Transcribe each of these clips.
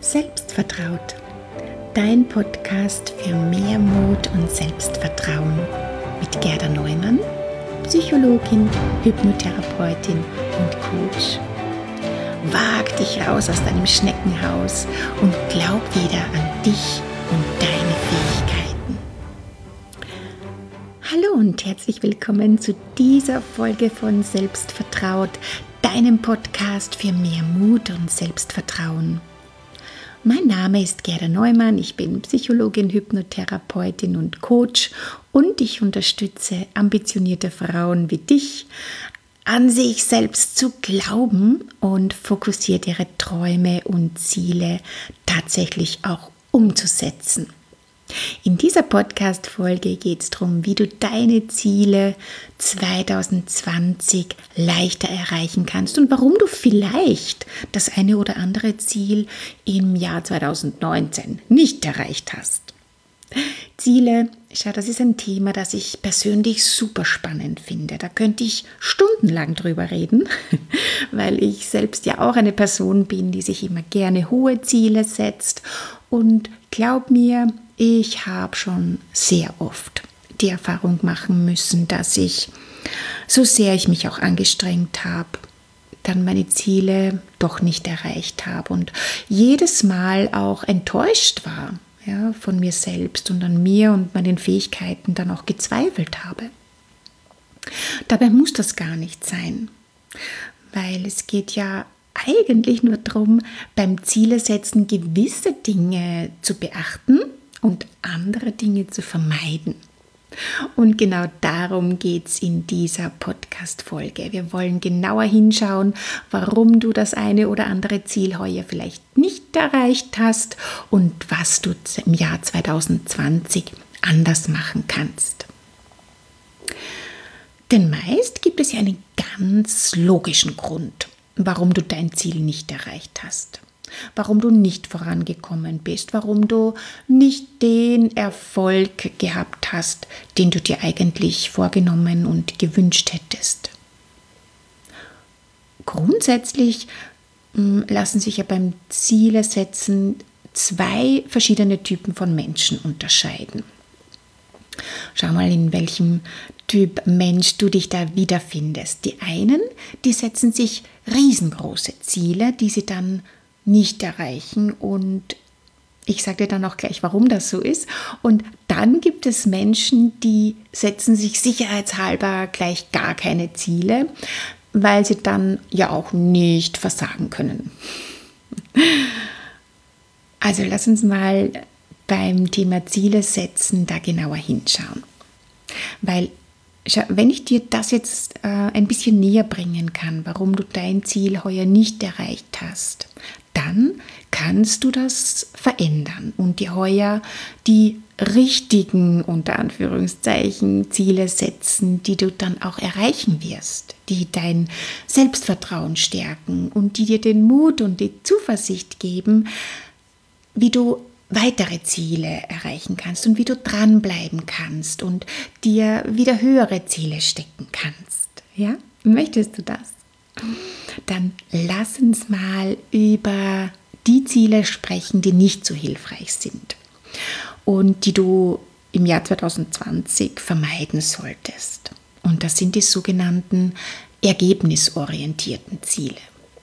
Selbstvertraut, dein Podcast für mehr Mut und Selbstvertrauen mit Gerda Neumann, Psychologin, Hypnotherapeutin und Coach. Wag dich raus aus deinem Schneckenhaus und glaub wieder an dich und deine Fähigkeiten. Hallo und herzlich willkommen zu dieser Folge von Selbstvertraut, deinem Podcast für mehr Mut und Selbstvertrauen. Mein Name ist Gerda Neumann, ich bin Psychologin, Hypnotherapeutin und Coach und ich unterstütze ambitionierte Frauen wie dich, an sich selbst zu glauben und fokussiert ihre Träume und Ziele tatsächlich auch umzusetzen. In dieser Podcast-Folge geht es darum, wie du deine Ziele 2020 leichter erreichen kannst und warum du vielleicht das eine oder andere Ziel im Jahr 2019 nicht erreicht hast. Ziele, schau, das ist ein Thema, das ich persönlich super spannend finde. Da könnte ich stundenlang drüber reden, weil ich selbst ja auch eine Person bin, die sich immer gerne hohe Ziele setzt. Und glaub mir, ich habe schon sehr oft die Erfahrung machen müssen, dass ich, so sehr ich mich auch angestrengt habe, dann meine Ziele doch nicht erreicht habe und jedes Mal auch enttäuscht war, ja, von mir selbst und an mir und meinen Fähigkeiten dann auch gezweifelt habe. Dabei muss das gar nicht sein, weil es geht ja eigentlich nur darum, beim Zielesetzen gewisse Dinge zu beachten und andere Dinge zu vermeiden. Und genau darum geht es in dieser Podcast-Folge. Wir wollen genauer hinschauen, warum du das eine oder andere Ziel heuer vielleicht nicht erreicht hast und was du im Jahr 2020 anders machen kannst. Denn meist gibt es ja einen ganz logischen Grund, warum du dein Ziel nicht erreicht hast. Warum du nicht vorangekommen bist, warum du nicht den Erfolg gehabt hast, den du dir eigentlich vorgenommen und gewünscht hättest. Grundsätzlich lassen sich ja beim Zielesetzen zwei verschiedene Typen von Menschen unterscheiden. Schau mal, in welchem Typ Mensch du dich da wiederfindest. Die einen, die setzen sich riesengroße Ziele, die sie dann nicht erreichen, und ich sage dir dann auch gleich, warum das so ist. Und dann gibt es Menschen, die setzen sich sicherheitshalber gleich gar keine Ziele, weil sie dann ja auch nicht versagen können. Also lass uns mal beim Thema Ziele setzen da genauer hinschauen. Weil wenn ich dir das jetzt ein bisschen näher bringen kann, warum du dein Ziel heuer nicht erreicht hast, dann kannst du das verändern und dir heuer die richtigen, unter Anführungszeichen, Ziele setzen, die du dann auch erreichen wirst, die dein Selbstvertrauen stärken und die dir den Mut und die Zuversicht geben, wie du weitere Ziele erreichen kannst und wie du dranbleiben kannst und dir wieder höhere Ziele stecken kannst. Ja? Möchtest du das? Dann lass uns mal über die Ziele sprechen, die nicht so hilfreich sind und die du im Jahr 2020 vermeiden solltest. Und das sind die sogenannten ergebnisorientierten Ziele.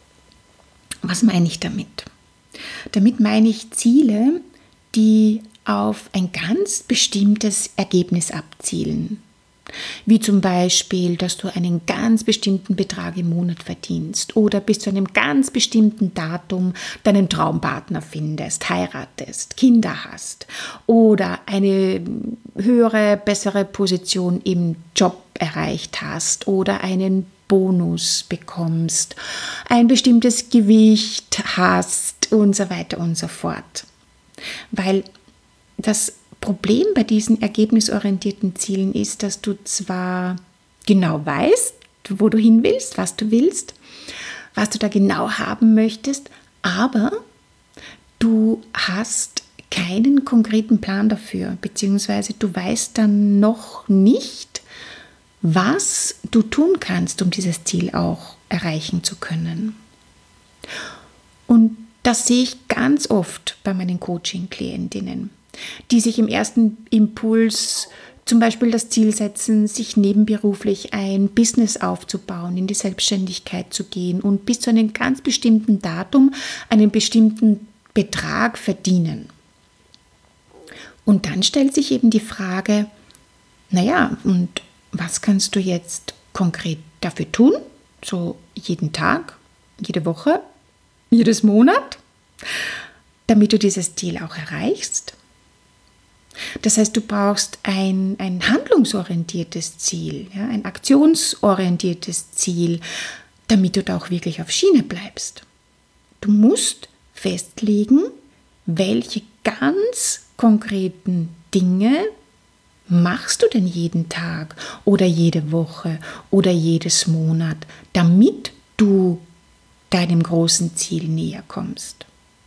Was meine ich damit? Damit meine ich Ziele, die auf ein ganz bestimmtes Ergebnis abzielen. Wie zum Beispiel, dass du einen ganz bestimmten Betrag im Monat verdienst oder bis zu einem ganz bestimmten Datum deinen Traumpartner findest, heiratest, Kinder hast oder eine höhere, bessere Position im Job erreicht hast oder einen Bonus bekommst, ein bestimmtes Gewicht hast und so weiter und so fort. Weil das Problem bei diesen ergebnisorientierten Zielen ist, dass du zwar genau weißt, wo du hin willst, was du da genau haben möchtest, aber du hast keinen konkreten Plan dafür, beziehungsweise du weißt dann noch nicht, was du tun kannst, um dieses Ziel auch erreichen zu können. Und das sehe ich ganz ganz oft bei meinen Coaching-Klientinnen, die sich im ersten Impuls zum Beispiel das Ziel setzen, sich nebenberuflich ein Business aufzubauen, in die Selbstständigkeit zu gehen und bis zu einem ganz bestimmten Datum einen bestimmten Betrag verdienen. Und dann stellt sich eben die Frage, naja, und was kannst du jetzt konkret dafür tun? So jeden Tag, jede Woche, jedes Monat, damit du dieses Ziel auch erreichst. Das heißt, du brauchst ein handlungsorientiertes Ziel, ja, ein aktionsorientiertes Ziel, damit du da auch wirklich auf Schiene bleibst. Du musst festlegen, welche ganz konkreten Dinge machst du denn jeden Tag oder jede Woche oder jedes Monat, damit du deinem großen Ziel näher kommst.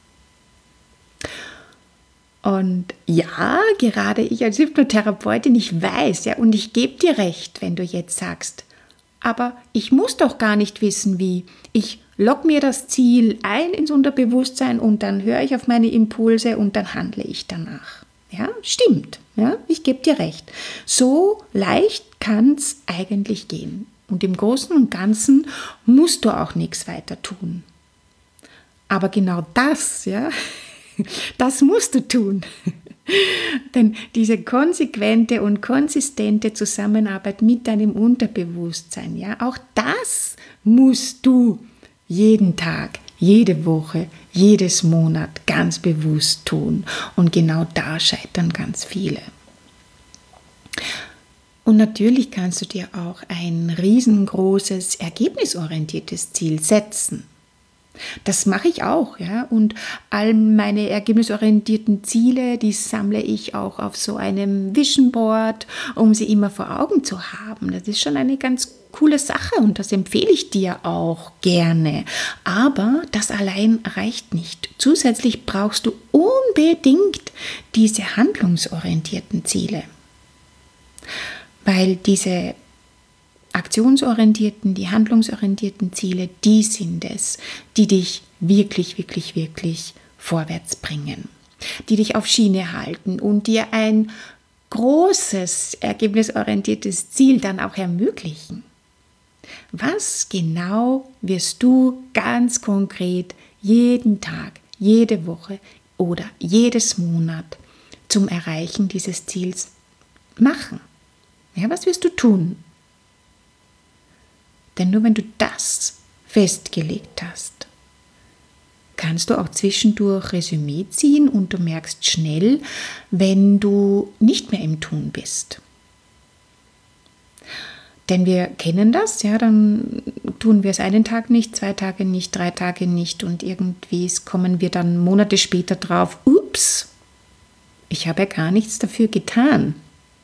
Und ja, gerade ich als Hypnotherapeutin, ich weiß, ja, und ich gebe dir recht, wenn du jetzt sagst, aber ich muss doch gar nicht wissen, wie. Ich logge mir das Ziel ein ins Unterbewusstsein und dann höre ich auf meine Impulse und dann handle ich danach. Ja, stimmt, ja, ich gebe dir recht. So leicht kann es eigentlich gehen. Und im Großen und Ganzen musst du auch nichts weiter tun. Aber genau das, ja, das musst du tun. Denn diese konsequente und konsistente Zusammenarbeit mit deinem Unterbewusstsein, ja, auch das musst du jeden Tag, jede Woche, jedes Monat ganz bewusst tun. Und genau da scheitern ganz viele. Und natürlich kannst du dir auch ein riesengroßes, ergebnisorientiertes Ziel setzen. Das mache ich auch, ja, und all meine ergebnisorientierten Ziele, die sammle ich auch auf so einem Vision Board, um sie immer vor Augen zu haben. Das ist schon eine ganz coole Sache und das empfehle ich dir auch gerne. Aber das allein reicht nicht. Zusätzlich brauchst du unbedingt diese handlungsorientierten Ziele, weil diese aktionsorientierten, die handlungsorientierten Ziele, die sind es, die dich wirklich, wirklich, wirklich vorwärts bringen, die dich auf Schiene halten und dir ein großes, ergebnisorientiertes Ziel dann auch ermöglichen. Was genau wirst du ganz konkret jeden Tag, jede Woche oder jedes Monat zum Erreichen dieses Ziels machen? Ja, was wirst du tun? Denn nur wenn du das festgelegt hast, kannst du auch zwischendurch Resümee ziehen und du merkst schnell, wenn du nicht mehr im Tun bist. Denn wir kennen das, ja, dann tun wir es einen Tag nicht, 2 Tage nicht, 3 Tage nicht und irgendwie kommen wir dann Monate später drauf, ups, ich habe ja gar nichts dafür getan.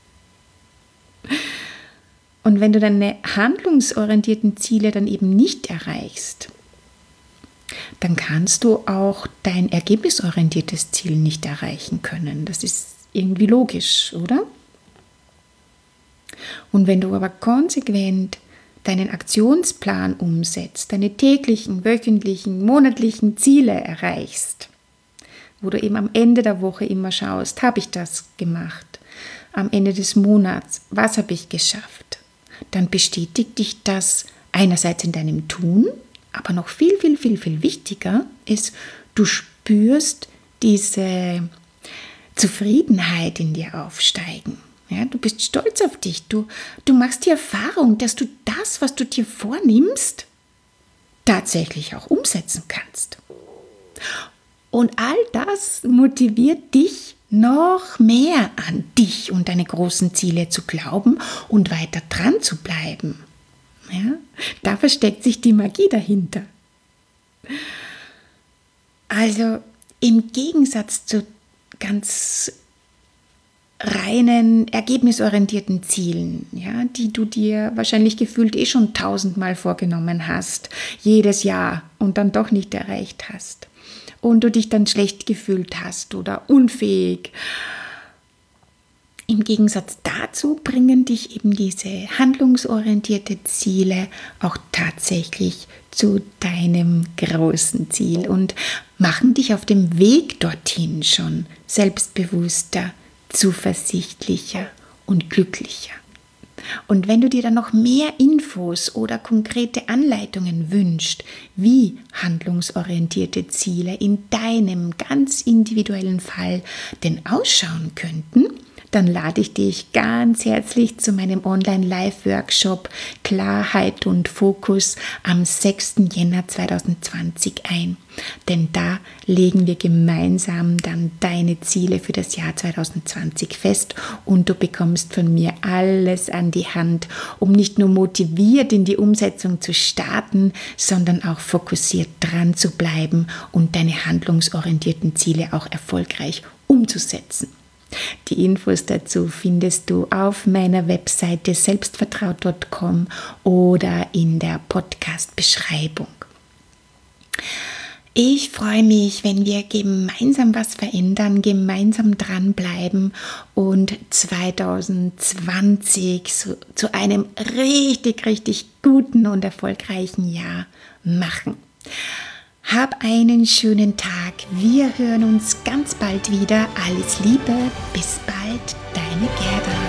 Und wenn du deine handlungsorientierten Ziele dann eben nicht erreichst, dann kannst du auch dein ergebnisorientiertes Ziel nicht erreichen können. Das ist irgendwie logisch, oder? Und wenn du aber konsequent deinen Aktionsplan umsetzt, deine täglichen, wöchentlichen, monatlichen Ziele erreichst, wo du eben am Ende der Woche immer schaust, habe ich das gemacht? Am Ende des Monats, was habe ich geschafft? Dann bestätigt dich das einerseits in deinem Tun, aber noch viel, viel, viel, viel wichtiger ist, du spürst diese Zufriedenheit in dir aufsteigen. Ja, du bist stolz auf dich, du machst die Erfahrung, dass du das, was du dir vornimmst, tatsächlich auch umsetzen kannst. Und all das motiviert dich, noch mehr an dich und deine großen Ziele zu glauben und weiter dran zu bleiben. Ja, da versteckt sich die Magie dahinter. Also im Gegensatz zu ganz reinen, ergebnisorientierten Zielen, ja, die du dir wahrscheinlich gefühlt schon 1000-mal vorgenommen hast, jedes Jahr und dann doch nicht erreicht hast. Und du dich dann schlecht gefühlt hast oder unfähig, Im Gegensatz dazu bringen dich eben diese handlungsorientierte Ziele auch tatsächlich zu deinem großen Ziel und machen dich auf dem Weg dorthin schon selbstbewusster, zuversichtlicher und glücklicher. Und wenn du dir dann noch mehr Infos oder konkrete Anleitungen wünschst, wie handlungsorientierte Ziele in deinem ganz individuellen Fall denn ausschauen könnten, dann lade ich dich ganz herzlich zu meinem Online-Live-Workshop Klarheit und Fokus am 6. Jänner 2020 ein. Denn da legen wir gemeinsam dann deine Ziele für das Jahr 2020 fest und du bekommst von mir alles an die Hand, um nicht nur motiviert in die Umsetzung zu starten, sondern auch fokussiert dran zu bleiben und deine handlungsorientierten Ziele auch erfolgreich umzusetzen. Die Infos dazu findest du auf meiner Webseite selbstvertraut.com oder in der Podcast-Beschreibung. Ich freue mich, wenn wir gemeinsam was verändern, gemeinsam dranbleiben und 2020 zu einem richtig, richtig guten und erfolgreichen Jahr machen. Hab einen schönen Tag. Wir hören uns ganz bald wieder. Alles Liebe. Bis bald. Deine Gerda.